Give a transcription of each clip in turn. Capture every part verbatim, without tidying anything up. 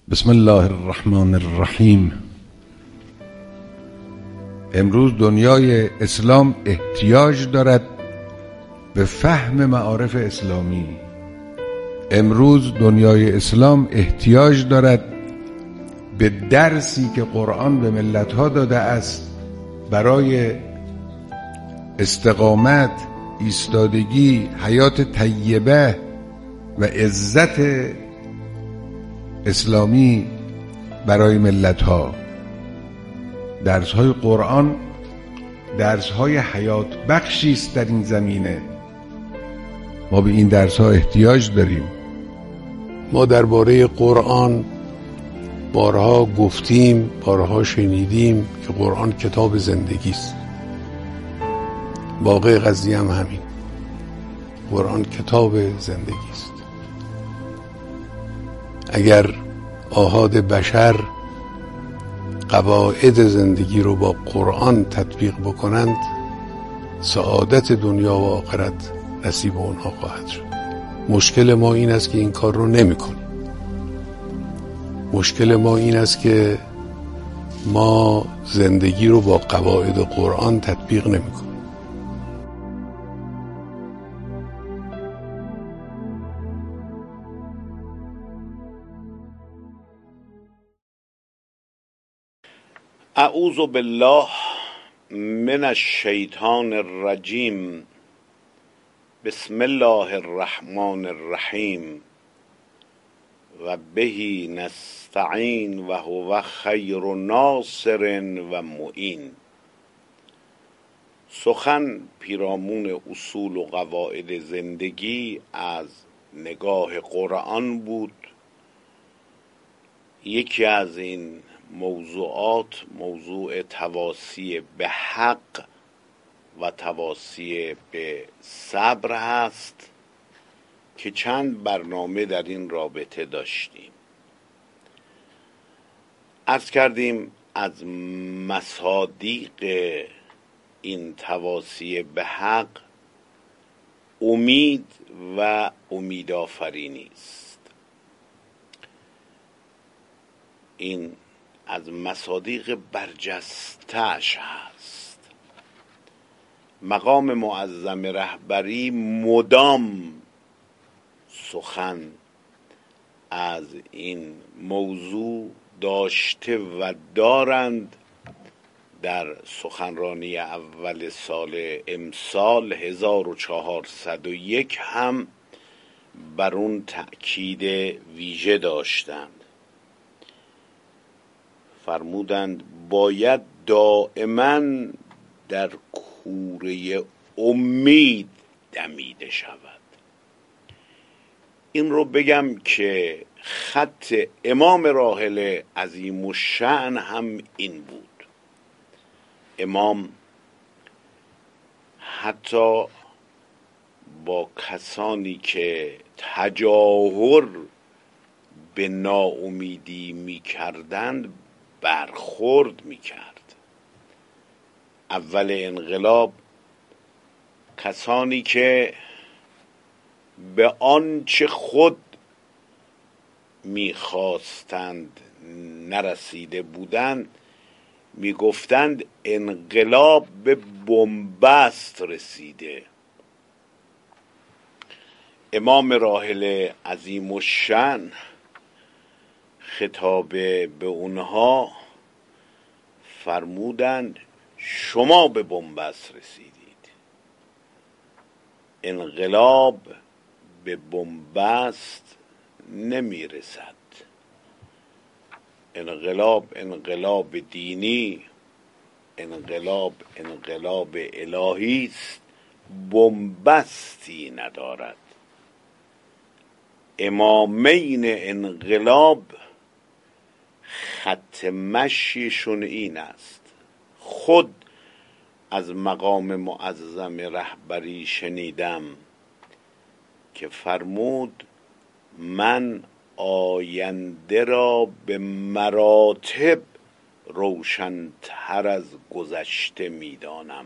بسم الله الرحمن الرحیم. امروز دنیای اسلام احتیاج دارد به فهم معارف اسلامی. امروز دنیای اسلام احتیاج دارد به درسی که قرآن به ملتها داده است برای استقامت، ایستادگی، حیات طیبه و عزت اسلامی برای ملتها. درس‌های قرآن درس‌های حیات بخشی است در این زمینه. ما به این درس‌ها احتیاج داریم. ما درباره قرآن بارها گفتیم، بارها شنیدیم که قرآن کتاب زندگی است. واقع قضیه هم همین. قرآن کتاب زندگی است. اگر آحاد بشر قواعد زندگی رو با قرآن تطبیق بکنند، سعادت دنیا و آخرت نصیب اونها خواهد شد. مشکل ما این است که این کار رو نمی کنیم. مشکل ما این است که ما زندگی رو با قواعد قرآن تطبیق نمی کنیم. اعوذ بالله من الشیطان الرجیم. بسم الله الرحمن الرحیم و بهی نستعین و هو خیر ناصر و معین. سخن پیرامون اصول و قواعد زندگی از نگاه قرآن بود. یکی از این موضوعات موضوع تواصی به حق و تواصی به صبر هست که چند برنامه در این رابطه داشتیم. عرض کردیم از مصادیق این تواصی به حق امید و امیدآفرینی است. این از مصادیق برجسته‌اش هست. مقام معظم رهبری مدام سخن از این موضوع داشته و دارند. در سخنرانی اول سال امسال هزار و چهارصد و یک هم بر اون تأکید ویژه داشتند. فرمودند باید دائما در کوره امید دمیده شود. این رو بگم که خط امام راحل عظیم الشأن هم این بود. امام حتی با کسانی که تجاهر به ناامیدی می کردند برخورد می کرد. اول انقلاب کسانی که به آنچه خود می خواستند نرسیده بودند می گفتند انقلاب به بنبست رسیده. امام راحل عظیم الشأن خطاب به اونها فرمودند شما به بنبست رسیدید. انقلاب به بنبست نمی رسد. انقلاب انقلاب دینی، انقلاب انقلاب الهی است، بنبستی ندارد. امامین انقلاب خط مشیشون این است. خود از مقام معظم رهبری شنیدم که فرمود من آینده را به مراتب روشن‌تر از گذشته می‌دانم،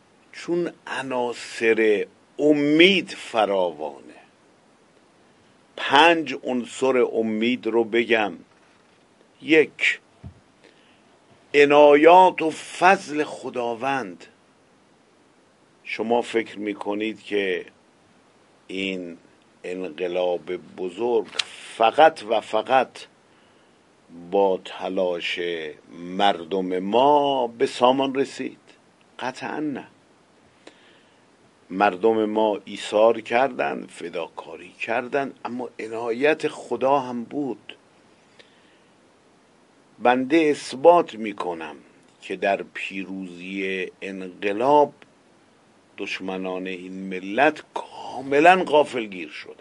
چون عناصر امید فراوانه. پنج عنصر امید رو بگم. یک، عنایات و فضل خداوند. شما فکر میکنید که این انقلاب بزرگ فقط و فقط با تلاش مردم ما به سامان رسید؟ قطعا نه. مردم ما ایثار کردن، فداکاری کردن، اما عنایت خدا هم بود. بنده اثبات میکنم که در پیروزی انقلاب دشمنان این ملت کاملا غافلگیر شدند.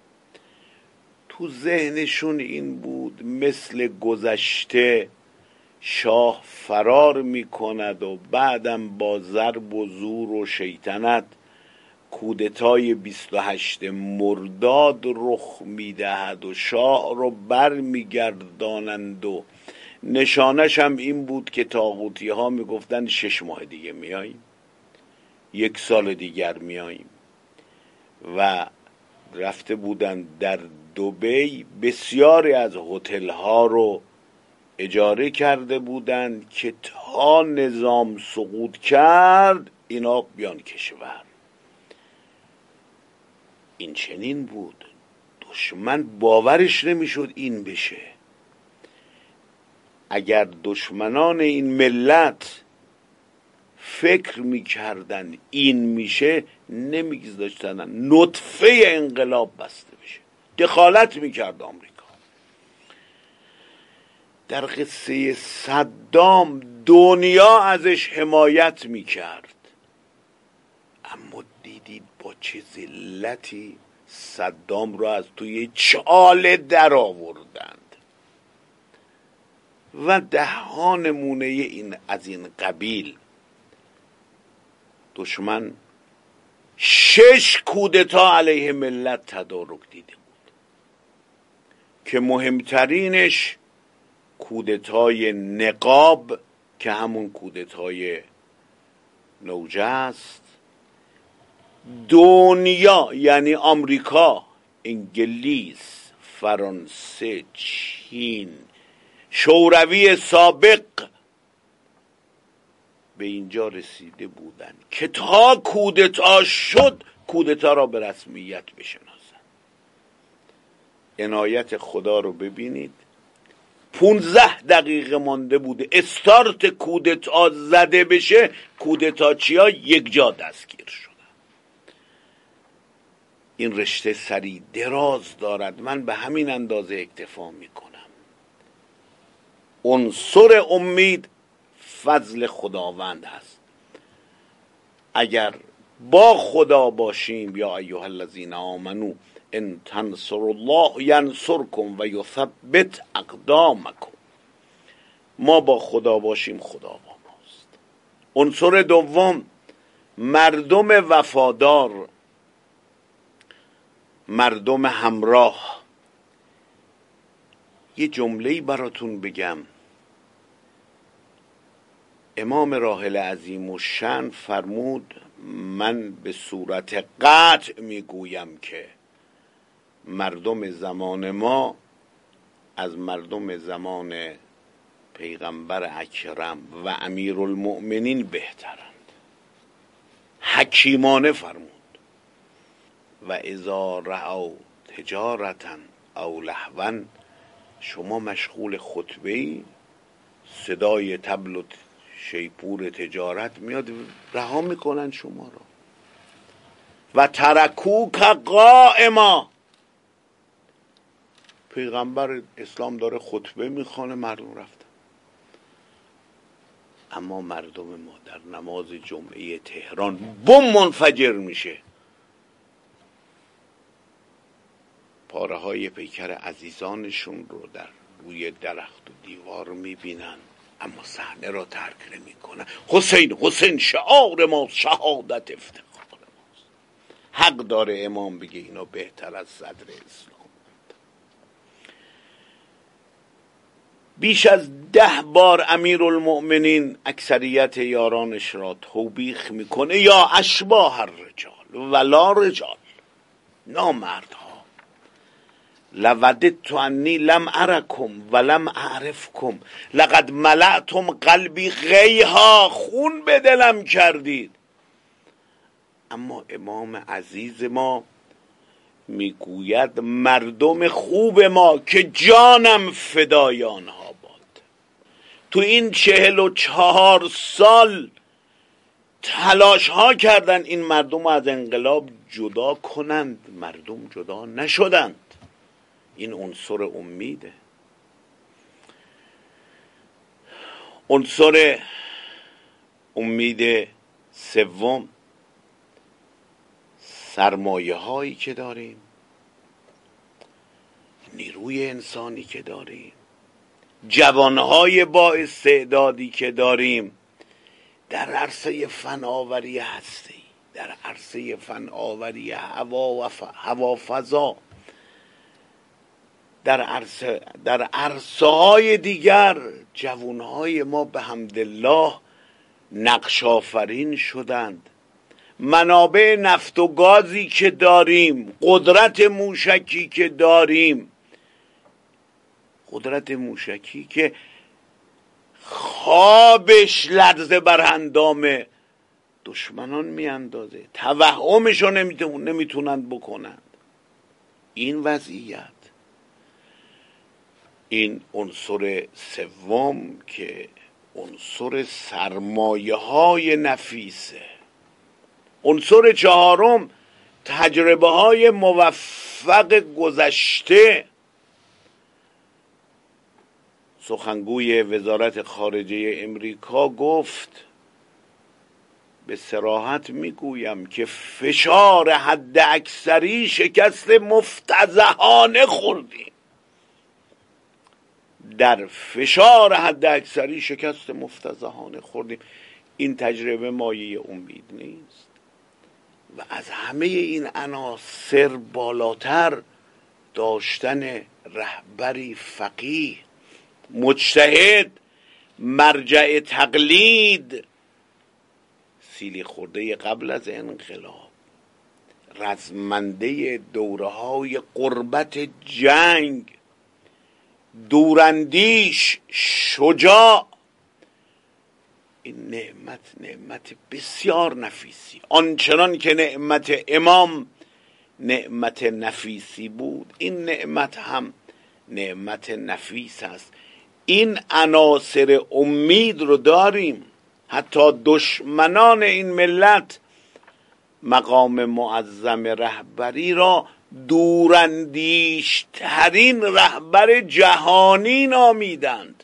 تو ذهنشون این بود مثل گذشته شاه فرار میکند و بعدم با ضرب و زور و شیطنت کودتای بیست و هشت مرداد رخ میدهد و شاه رو بر میگردانند و نشانش هم این بود که طاغوتی ها میگفتن شش ماه دیگه میاییم، یک سال دیگر میاییم. و رفته بودن در دبی، بسیاری از هتل ها رو اجاره کرده بودند که تا نظام سقوط کرد اینا بیان کشور. این چنین بود. دشمن باورش نمیشد این بشه. اگر دشمنان این ملت فکر میکردن این میشه، نمیگذاشتن نطفه انقلاب بسته بشه. دخالت میکرد آمریکا. در قصه صدام دنیا ازش حمایت میکرد، اما دیدید با چه ذلتی صدام را از توی چاله در آوردند. و ده ها نمونه این از این قبیل. دشمن شش کودتا علیه ملت تدارک دیده بود که مهمترینش کودتای نقاب که همون کودتای نوجه است. دنیا یعنی آمریکا، انگلیس، فرانسه، چین، شوروی سابق به اینجا رسیده بودند که تا کودتا شد کودتا را به رسمیت بشناسند. عنایت خدا رو ببینید. پونزده دقیقه مانده بوده استارت کودتا زده بشه، کودتاچیا یک جا دستگیر شدن. این رشته سری دراز دارد. من به همین اندازه اکتفا میکنم. عنصر امید فضل خداوند هست. اگر با خدا باشیم، یا ایها الذین آمنو ان تنصروا الله ینصرکم و یثبت اقدامکم. ما با خدا باشیم، خدا با ماست. عنصر دوم، مردم وفادار، مردم همراه. یه جمله‌ای براتون بگم. امام راحل عظیم الشأن فرمود: من به صورت قطع میگویم که مردم زمان ما از مردم زمان پیغمبر اکرم و امیرالمؤمنین بهترند. حکیمانه فرمود: و اذا رأوا تجارتا او لهوا. شما مشغول خطبه‌ای، صدای طبل و شیپور تجارت میاد، رها میکنن شما رو. و ترکوک قائما. پیغمبر اسلام داره خطبه میخوانه، مردم رفتن. اما مردم ما در نماز جمعه تهران بم منفجر میشه، پاره های پیکر عزیزانشون رو در روی درخت و دیوار میبینن، اما صحنه را ترک نمیکنن. حسین حسین شعار ما، شهادت افتخار ماست. حق داره امام بگه اینا بهتر از صدر اسلام. بیش از ده بار امیرالمؤمنین اکثریت یارانش را توبیخ میکنه: یا اشباه الرجال ولا رجال، نامردها. لوددت انی لم ارکم ولم اعرفکم لقد ملأتم قلبی غیها، خون به دلم کردید. اما امام عزیز ما میگوید مردم خوب ما که جانم فدای آنها باد، تو این چهل و چهار سال تلاش ها کردن این مردم رو از انقلاب جدا کنند، مردم جدا نشدند. این عنصر امیده. عنصر امید سوم، سرمایه هایی که داریم، نیروی انسانی که داریم، جوانهای با استعدادی که داریم در عرصه فناوری هستی، در عرصه فناوری هوا و ف... هوا فضا، در عرصه در عرصه های دیگر جوانهای ما به حمدالله نقش آفرین شدند. منابع نفت و گازی که داریم، قدرت موشکی که داریم، قدرت موشکی که خوابش لرزه بر اندام دشمنان میاندازه، توهمشو نمیتونند بکنند. این وضعیت، این عنصر سوم که عنصر سرمایه های نفیسه. عنصر چهارم، تجربه های موفق گذشته. سخنگوی وزارت خارجه امریکا گفت، به صراحت میگویم که فشار حد اکثری شکست مفتضحانه خوردیم. در فشار حد اکثری شکست مفتضحانه خوردیم. این تجربه مایه امید نیست و از همه این عناصر بالاتر داشتن رهبری فقیه، مجتهد، مرجع تقلید، سیلی خورده قبل از انقلاب، رزمنده دوره های غربت جنگ، دوراندیش، شجاع. این نعمت نعمت بسیار نفیسی، آنچنان که نعمت امام نعمت نفیسی بود، این نعمت هم نعمت نفیس است. این عناصر امید رو داریم. حتی دشمنان این ملت مقام معظم رهبری را دوراندیشترین رهبر جهانی نامیدند.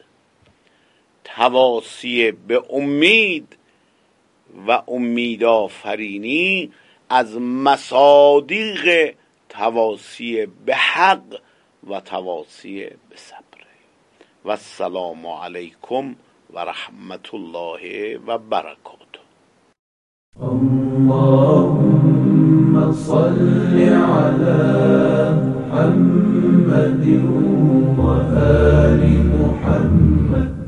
تواصی به امید و امید آفرینی از مصادیق تواصی به حق و تواصی به صبر. و السلام علیکم و رحمت الله و برکاته. اللهم صل على محمد و آل محمد.